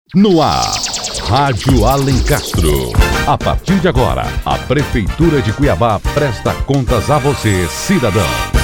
No ar, Rádio Alencastro. A partir de agora, a Prefeitura de Cuiabá presta contas a você, cidadão.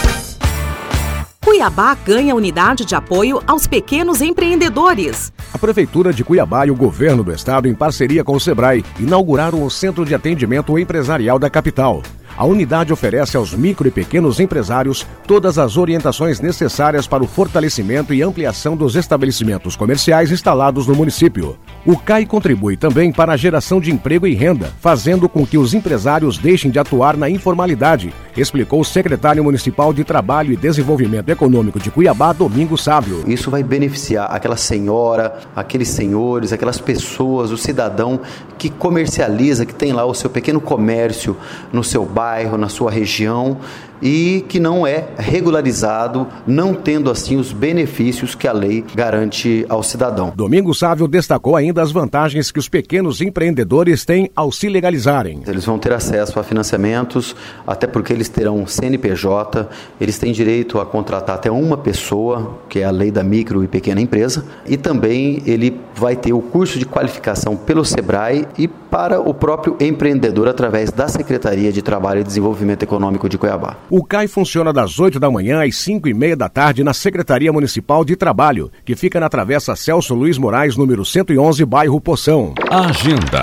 Cuiabá ganha unidade de apoio aos pequenos empreendedores. A Prefeitura de Cuiabá e o Governo do Estado, em parceria com o Sebrae, inauguraram o Centro de Atendimento Empresarial da capital. A unidade oferece aos micro e pequenos empresários todas as orientações necessárias para o fortalecimento e ampliação dos estabelecimentos comerciais instalados no município. O CAI contribui também para a geração de emprego e renda, fazendo com que os empresários deixem de atuar na informalidade, explicou o secretário municipal de Trabalho e Desenvolvimento Econômico de Cuiabá, Domingos Sávio. Isso vai beneficiar aquela senhora, aqueles senhores, aquelas pessoas, o cidadão que comercializa, que tem lá o seu pequeno comércio no seu bairro, na sua região, e que não é regularizado, não tendo assim os benefícios que a lei garante ao cidadão. Domingos Sávio destacou ainda as vantagens que os pequenos empreendedores têm ao se legalizarem. Eles vão ter acesso a financiamentos, até porque eles terão CNPJ, eles têm direito a contratar até uma pessoa, que é a lei da micro e pequena empresa, e também ele vai ter o curso de qualificação pelo Sebrae e para o próprio empreendedor através da Secretaria de Trabalho e Desenvolvimento Econômico de Cuiabá. O CAI funciona das 8 da manhã às 5:30 da tarde na Secretaria Municipal de Trabalho, que fica na Travessa Celso Luiz Moraes, número 111, bairro Poção. Agenda.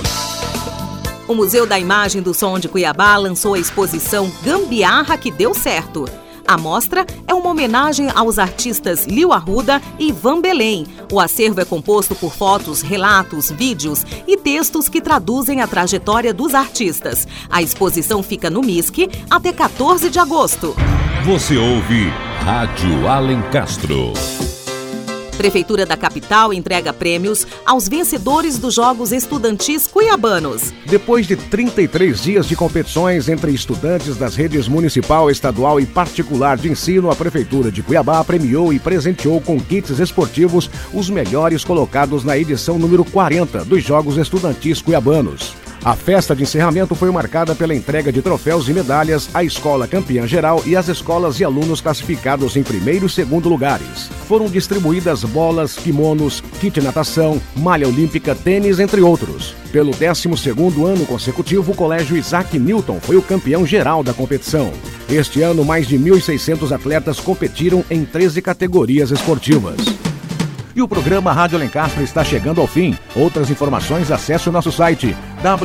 O Museu da Imagem do Som de Cuiabá lançou a exposição Gambiarra que Deu Certo. A mostra é uma homenagem aos artistas Lio Arruda e Ivan Belém. O acervo é composto por fotos, relatos, vídeos e textos que traduzem a trajetória dos artistas. A exposição fica no MISC até 14 de agosto. Você ouve Rádio Alencastro. Prefeitura da capital entrega prêmios aos vencedores dos Jogos Estudantis Cuiabanos. Depois de 33 dias de competições entre estudantes das redes municipal, estadual e particular de ensino, a Prefeitura de Cuiabá premiou e presenteou com kits esportivos os melhores colocados na edição número 40 dos Jogos Estudantis Cuiabanos. A festa de encerramento foi marcada pela entrega de troféus e medalhas à escola campeã geral e às escolas e alunos classificados em primeiro e segundo lugares. Foram distribuídas bolas, kimonos, kit natação, malha olímpica, tênis, entre outros. Pelo 12º ano consecutivo, o Colégio Isaac Newton foi o campeão geral da competição. Este ano, mais de 1.600 atletas competiram em 13 categorias esportivas. E o programa Rádio Alencastro está chegando ao fim. Outras informações, acesse o nosso site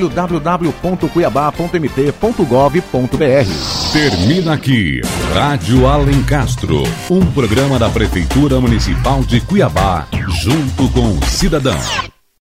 www.cuiabá.mt.gov.br. Termina aqui Rádio Alencastro, um programa da Prefeitura Municipal de Cuiabá, junto com o cidadão.